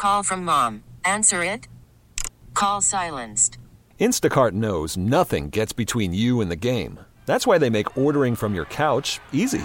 Call from mom. Answer it. Call silenced. Instacart knows nothing gets between you and the game. That's why they make ordering from your couch easy.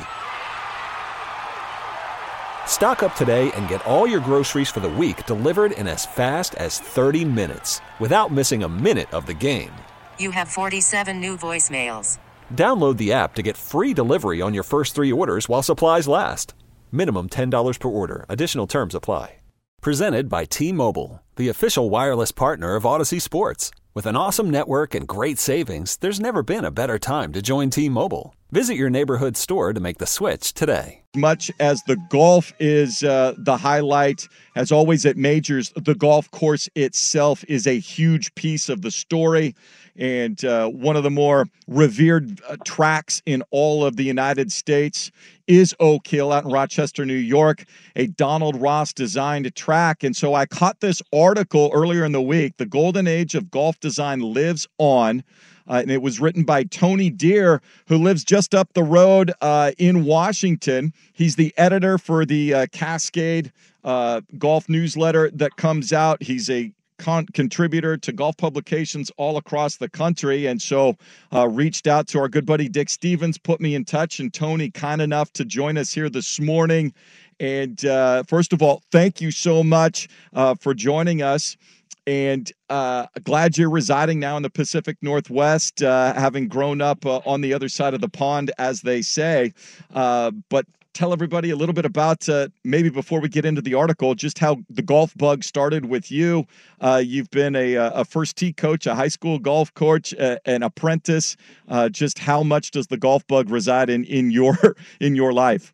Stock up today and get all your groceries for the week delivered in as fast as 30 minutes without missing a minute of the game. You have 47 new voicemails. Download the app to get free delivery on your first 3 orders while supplies last. Minimum $10 per order. Additional terms apply. Presented by T-Mobile, the official wireless partner of Odyssey Sports. With an awesome network and great savings, there's never been a better time to join T-Mobile. Visit your neighborhood store to make the switch today. Much as the golf is the highlight, as always at majors, the golf course itself is a huge piece of the story. And one of the more revered tracks in all of the United States is Oak Hill out in Rochester, New York, a Donald Ross designed track. And so I caught this article earlier in the week, The Golden Age of Golf Design Lives On. And it was written by Tony Deere, who lives just up the road in Washington. He's the editor for the Cascade golf newsletter that comes out. He's a contributor to golf publications all across the country, and so reached out to our good buddy Dick Stevens, put me in touch, and Tony kind enough to join us here this morning. And first of all, thank you so much for joining us. And glad you're residing now in the Pacific Northwest, having grown up on the other side of the pond, as they say. But tell everybody a little bit about, maybe before we get into the article, just how the golf bug started with you. You've been a first tee coach, a high school golf coach, an apprentice. Just how much does the golf bug reside in your life?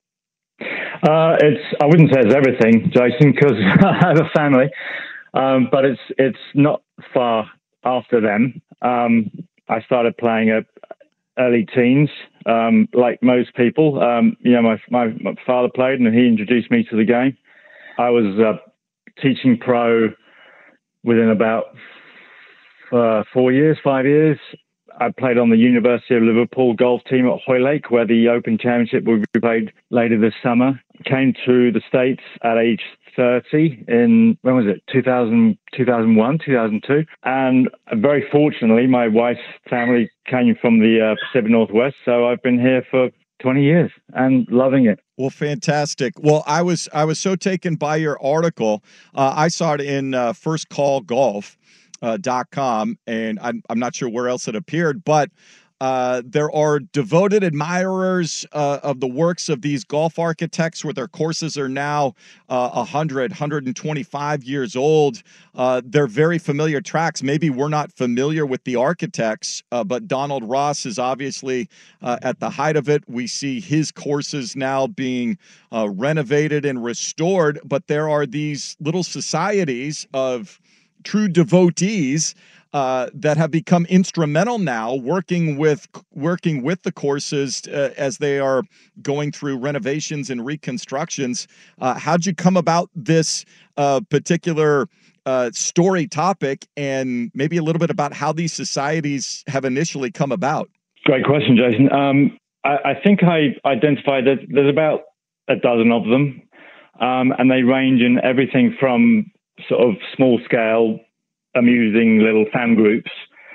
I wouldn't say it's everything, Jason, because I have a family. But it's not far after them. I started playing at early teens, like most people. My father played, and he introduced me to the game. I was teaching pro within about 5 years. I played on the University of Liverpool golf team at Hoylake, where the Open Championship will be played later this summer. Came to the States at age 30 in, 2001, 2002. And very fortunately, my wife's family came from the Pacific Northwest. So I've been here for 20 years and loving it. Well, fantastic. Well, I was so taken by your article. I saw it in First Call Golf. .com, and I'm not sure where else it appeared, but there are devoted admirers of the works of these golf architects, where their courses are now 125 years old. They're very familiar tracks. Maybe we're not familiar with the architects, but Donald Ross is obviously at the height of it. We see his courses now being renovated and restored, but there are these little societies of true devotees that have become instrumental now, working with the courses as they are going through renovations and reconstructions. How'd you come about this particular story topic, and maybe a little bit about how these societies have initially come about? Great question, Jason. I think I identified that there's about a dozen of them, and they range in everything from sort of small scale, amusing little fan groups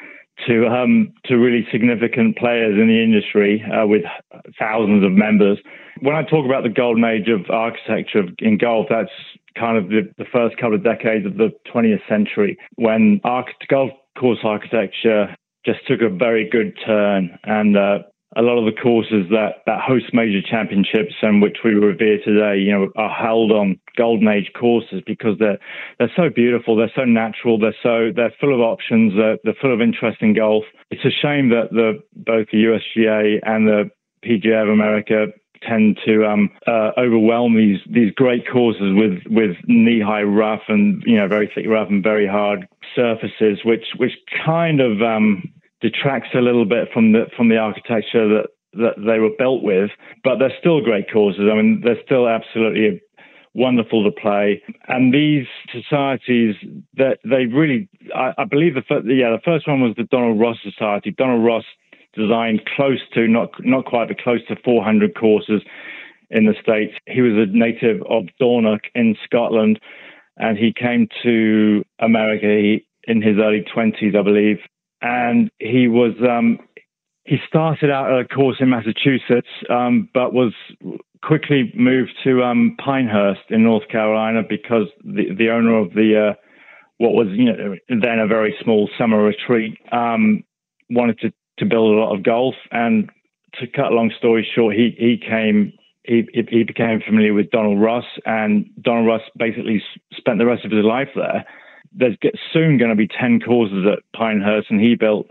to really significant players in the industry with thousands of members. When I talk about the golden age of architecture in golf, that's kind of the first couple of decades of the 20th century, when golf course architecture just took a very good turn, and a lot of the courses that host major championships and which we revere today, are held on golden age courses because they're so beautiful, they're so natural, they're full of options, they're full of interesting golf. It's a shame that both the USGA and the PGA of America tend to overwhelm these great courses with knee-high rough and very thick rough and very hard surfaces, which kind of detracts a little bit from the architecture that they were built with, but they're still great courses. I mean, they're still absolutely wonderful to play. And these societies, that they really, I believe the first one was the Donald Ross Society. Donald Ross designed close to, not quite, but close to 400 courses in the States. He was a native of Dornoch in Scotland. and he came to America in his early 20s, I believe. And he was he started out at a course in Massachusetts, but was quickly moved to Pinehurst in North Carolina because the owner of the what was then a very small summer retreat wanted to build a lot of golf. And to cut a long story short, he became familiar with Donald Ross, and Donald Ross basically spent the rest of his life there. There's soon going to be 10 courses at Pinehurst, and he built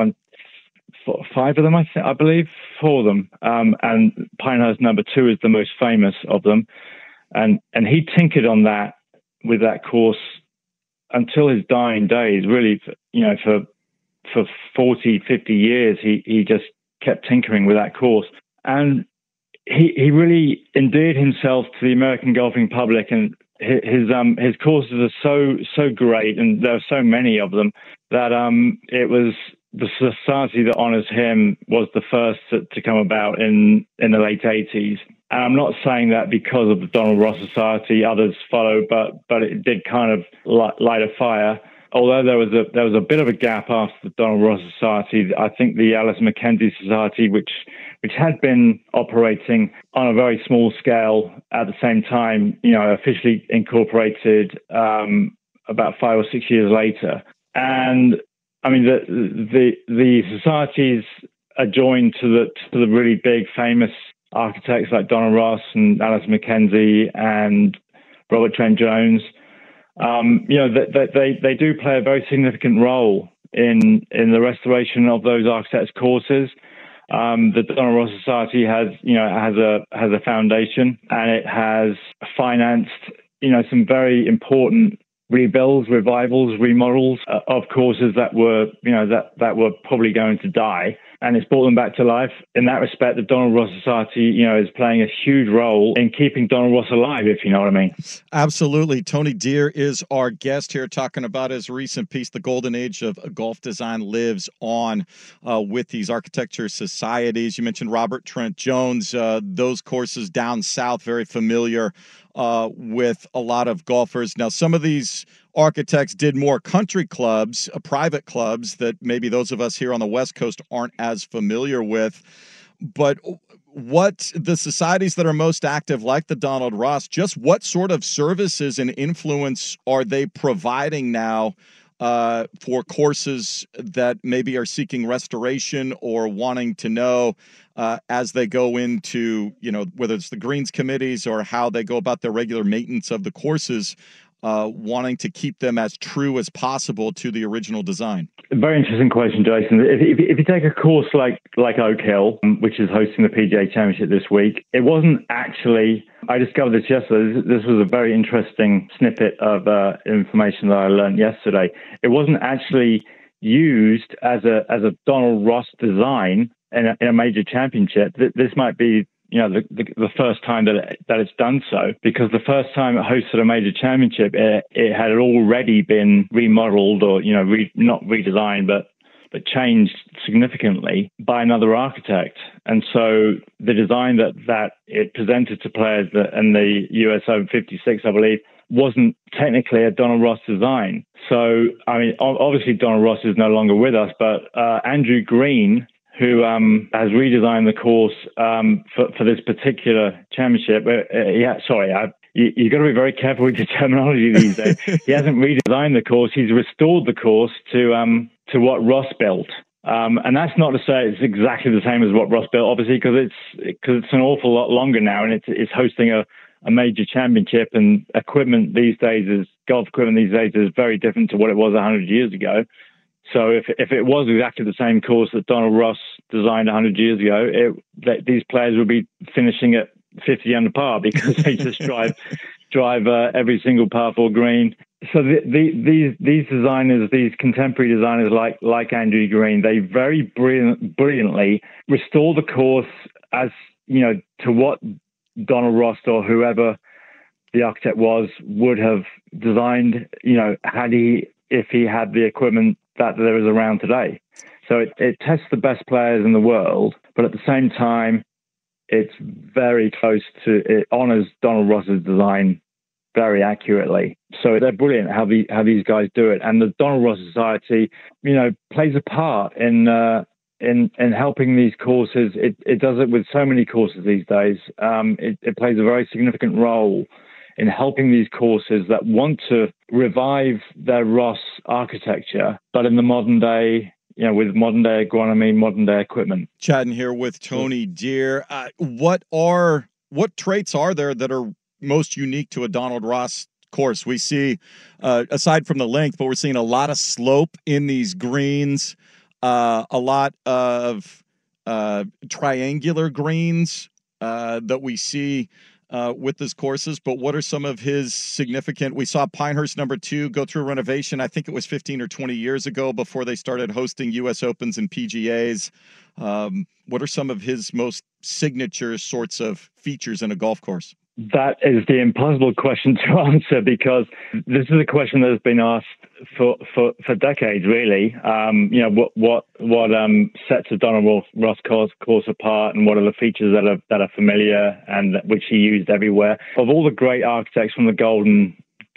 5 of them, I believe, 4 of them. And Pinehurst number 2 is the most famous of them. And he tinkered on that with that course until his dying days. Really, for 40, 50 years, he just kept tinkering with that course. And he really endeared himself to the American golfing public, and his courses are so great, and there are so many of them, that it was the society that honors him was the first to come about in the late 80s. And I'm not saying that because of the Donald Ross Society, others followed, but it did kind of light a fire. Although there was a bit of a gap after the Donald Ross Society, I think the Alice MacKenzie Society, which had been operating on a very small scale at the same time, officially incorporated about 5 or 6 years later. And I mean, the societies are joined to the really big famous architects like Donald Ross and Alice MacKenzie and Robert Trent Jones. They do play a very significant role in the restoration of those architects' courses. The Donald Ross Society has a foundation, and it has financed some very important rebuilds, revivals, remodels of courses that were probably going to die, and it's brought them back to life. In that respect, the Donald Ross Society, is playing a huge role in keeping Donald Ross alive, if you know what I mean. Absolutely. Tony Deer is our guest here, talking about his recent piece, The Golden Age of Golf Design Lives On, with these architecture societies. You mentioned Robert Trent Jones, those courses down south, very familiar with a lot of golfers. Now, some of these architects did more country clubs, private clubs that maybe those of us here on the West Coast aren't as familiar with. But what the societies that are most active, like the Donald Ross, just what sort of services and influence are they providing now for courses that maybe are seeking restoration or wanting to know as they go into, whether it's the greens committees or how they go about their regular maintenance of the courses, wanting to keep them as true as possible to the original design? Very interesting question, Jason. If you take a course like Oak Hill, which is hosting the PGA Championship this week, it wasn't actually, I discovered this yesterday, this was a very interesting snippet of information that I learned yesterday. It wasn't actually used as a Donald Ross design in a major championship. This might be the first time that it's done so, because the first time it hosted a major championship, it had already been remodeled or, not redesigned, but changed significantly by another architect. And so the design that it presented to players in the US Open 56, I believe, wasn't technically a Donald Ross design. So, I mean, obviously Donald Ross is no longer with us, but Andrew Green, who has redesigned the course for this particular championship. You've got to be very careful with your terminology these days. He hasn't redesigned the course; he's restored the course to what Ross built. And that's not to say it's exactly the same as what Ross built, obviously, because it's an awful lot longer now, and it's hosting a major championship. And golf equipment these days is very different to what it was 100 years ago. So if it was exactly the same course that Donald Ross designed 100 years ago, these players would be finishing at 50 under par, because they just drive every single par 4 green. So these designers, these contemporary designers like Andrew Green, they very brilliantly restore the course as to what Donald Ross or whoever the architect was would have designed, if he had the equipment that there is around today. So it tests the best players in the world, but at the same time, it's very close to, it honors Donald Ross's design very accurately. So they're brilliant how these guys do it. And the Donald Ross Society, plays a part in helping these courses. It does it with so many courses these days. It plays a very significant role in helping these courses that want to revive their Ross architecture, but in the modern day, with modern day agronomy, modern day equipment. Chatting here with Tony Deere. What traits are there that are most unique to a Donald Ross course? We see, aside from the length, but we're seeing a lot of slope in these greens, a lot of triangular greens that we see with his courses. But what are some of his significant? We saw Pinehurst number 2 go through renovation. I think it was 15 or 20 years ago before they started hosting U.S. Opens and PGAs. What are some of his most signature sorts of features in a golf course? That is the impossible question to answer, because this is a question that has been asked for decades, really. What sets a Donald Ross course apart, and what are the features that are familiar and which he used everywhere? Of all the great architects from the golden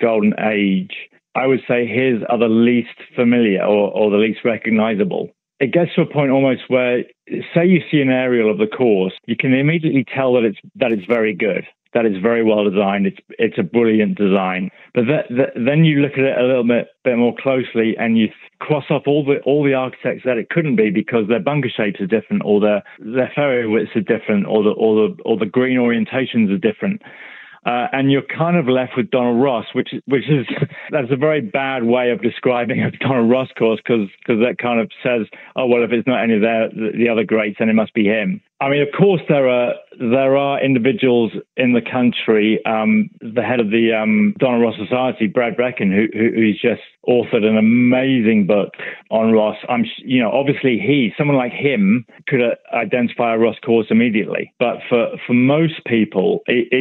age, I would say his are the least familiar or the least recognizable. It gets to a point almost where, say you see an aerial of the course, you can immediately tell that it's very good, that it's very well designed. It's a brilliant design. But then you look at it a little bit more closely, and you cross off all the architects that it couldn't be, because their bunker shapes are different, or their fairway widths are different, or the green orientations are different. And you're kind of left with Donald Ross, which is that's a very bad way of describing a Donald Ross course, because that kind of says, oh well, if it's not any of the other greats, then it must be him. I mean, of course, there are individuals in the country. The head of the Donald Ross Society, Brad Brecken, who's just authored an amazing book on Ross. Obviously someone like him could identify a Ross course immediately. But for most people,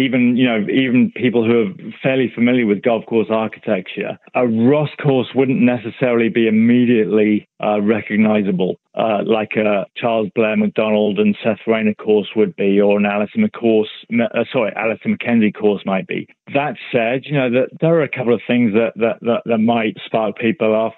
even people who are fairly familiar with golf course architecture, a Ross course wouldn't necessarily be immediately recognizable, like a Charles Blair McDonald and Seth Rayner course would be, or an Alistair McKenzie course might be. That said, that there are a couple of things that might spark people off.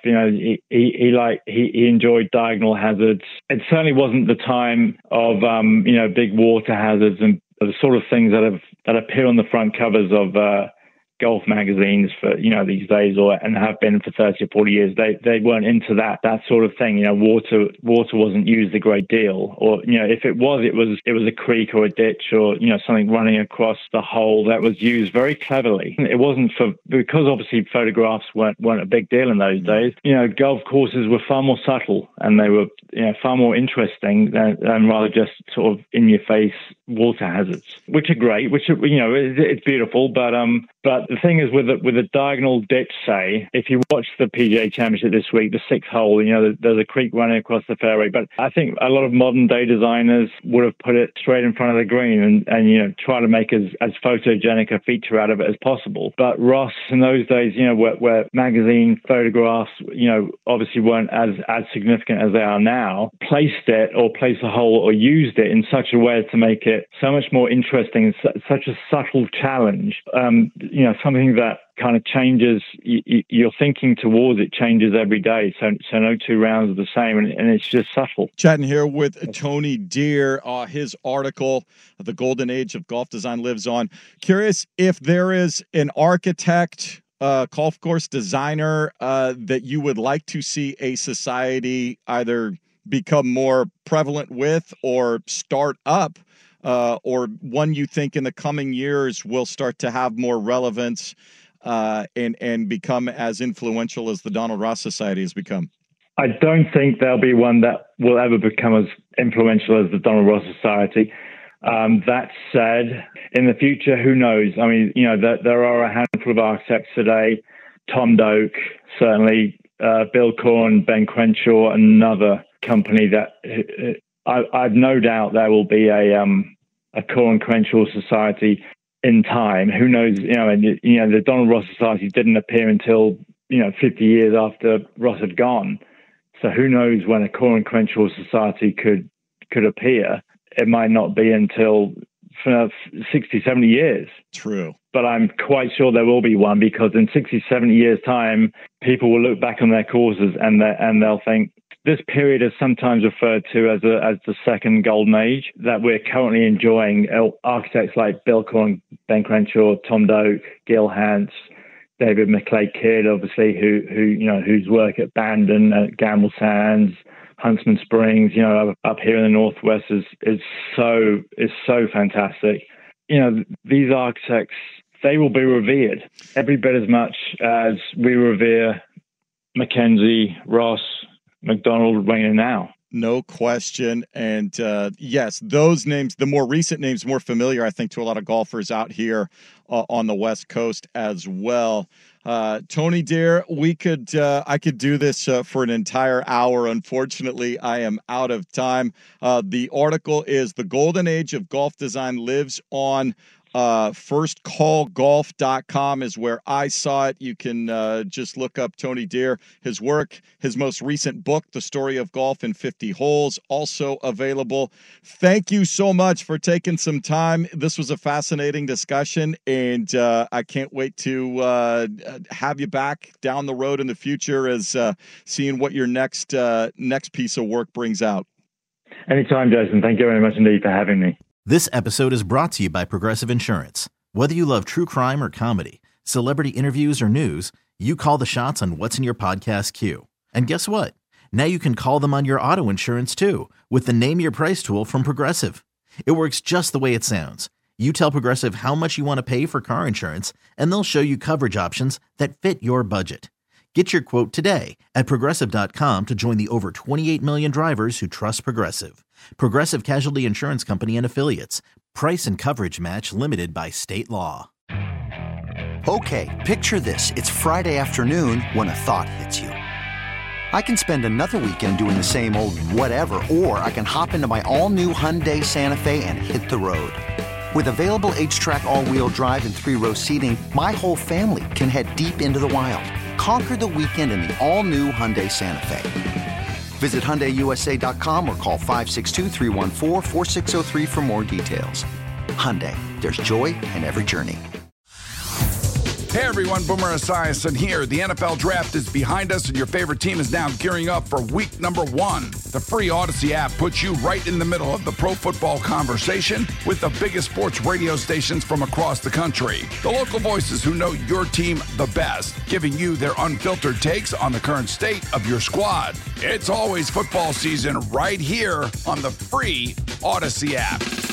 He enjoyed diagonal hazards. It certainly wasn't the time of big water hazards and the sort of things that appear on the front covers of golf magazines for these days, and have been for 30 or 40 years. They weren't into that sort of thing. Water wasn't used a great deal, or if it was a creek or a ditch, or something running across the hole that was used very cleverly. It wasn't because obviously photographs weren't a big deal in those days. Golf courses were far more subtle, and they were far more interesting than rather just sort of in your face water hazards, which are great, it's beautiful, but the thing is, with a diagonal ditch, say, if you watch the PGA Championship this week, the 6th hole, there's a creek running across the fairway. But I think a lot of modern day designers would have put it straight in front of the green and try to make as photogenic a feature out of it as possible. But Ross, in those days, where magazine photographs, obviously weren't as significant as they are now, placed the hole or used it in such a way to make it so much more interesting, and such a subtle challenge. Something that kind of changes, your thinking towards it changes every day. So no 2 rounds are the same, and it's just subtle. Chatting here with Tony Deere. His article, The Golden Age of Golf Design, lives on. Curious if there is an architect, golf course designer that you would like to see a society either become more prevalent with or start up, or one you think in the coming years will start to have more relevance and become as influential as the Donald Ross Society has become? I don't think there'll be one that will ever become as influential as the Donald Ross Society. That said, in the future, who knows? I mean, there are a handful of architects today. Tom Doak, certainly, Bill Korn, Ben Crenshaw, another company that I've no doubt there will be a Korn Crenshaw Society in time. Who knows? The Donald Ross Society didn't appear until 50 years after Ross had gone. So who knows when a Korn Crenshaw Society could appear? It might not be until for another 60, 70 years. True. But I'm quite sure there will be one, because in 60, 70 years' time, people will look back on their courses and they'll think, this period is sometimes referred to as the second golden age that we're currently enjoying. Architects like Bill Cohen, Ben Crenshaw, Tom Doak, Gil Hans, David McLeod-Kidd, obviously, whose work at Bandon, at Gamble Sands, Huntsman Springs, up here in the Northwest is so fantastic. These architects, they will be revered every bit as much as we revere Mackenzie, Ross, McDonald, Rayner now. No question. And yes, those names, the more recent names, more familiar, I think, to a lot of golfers out here on the West Coast as well. Tony Dare, I could do this for an entire hour. Unfortunately, I am out of time. The article is "The Golden Age of Golf Design Lives on firstcallgolf.com" is where I saw it. You can just look up Tony Dare, his work, his most recent book, The Story of Golf in 50 Holes, also available. Thank you so much for taking some time. This was a fascinating discussion, and I can't wait to have you back down the road in the future as seeing what your next piece of work brings out. Anytime, Jason. Thank you very much indeed for having me. This episode is brought to you by Progressive Insurance. Whether you love true crime or comedy, celebrity interviews or news, you call the shots on what's in your podcast queue. And guess what? Now you can call them on your auto insurance too with the Name Your Price tool from Progressive. It works just the way it sounds. You tell Progressive how much you want to pay for car insurance, and they'll show you coverage options that fit your budget. Get your quote today at Progressive.com to join the over 28 million drivers who trust Progressive. Progressive Casualty Insurance Company and Affiliates. Price and coverage match limited by state law. Okay, picture this. It's Friday afternoon when a thought hits you. I can spend another weekend doing the same old whatever, or I can hop into my all-new Hyundai Santa Fe and hit the road. With available H-Track all-wheel drive and 3-row seating, my whole family can head deep into the wild. Conquer the weekend in the all-new Hyundai Santa Fe. Visit HyundaiUSA.com or call 562-314-4603 for more details. Hyundai, there's joy in every journey. Hey everyone, Boomer Esiason here. The NFL Draft is behind us and your favorite team is now gearing up for week number 1. The free Odyssey app puts you right in the middle of the pro football conversation with the biggest sports radio stations from across the country. The local voices who know your team the best, giving you their unfiltered takes on the current state of your squad. It's always football season right here on the free Odyssey app.